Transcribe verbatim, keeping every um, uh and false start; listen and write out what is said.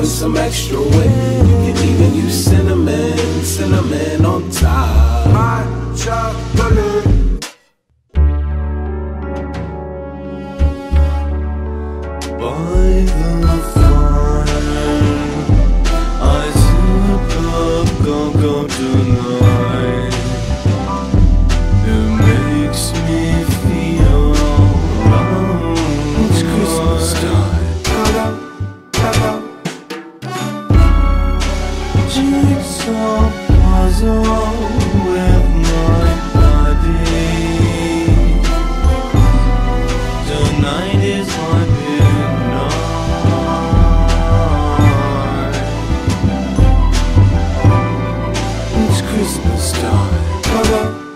some extra weight. You can even use cinnamon, cinnamon on top. Hot chocolate. By the fire, I sip up cocoa tonight. It makes me feel alright. It's Christmas time. Jigsaw puzzle with my body. Tonight is my big night. It's Christmas time.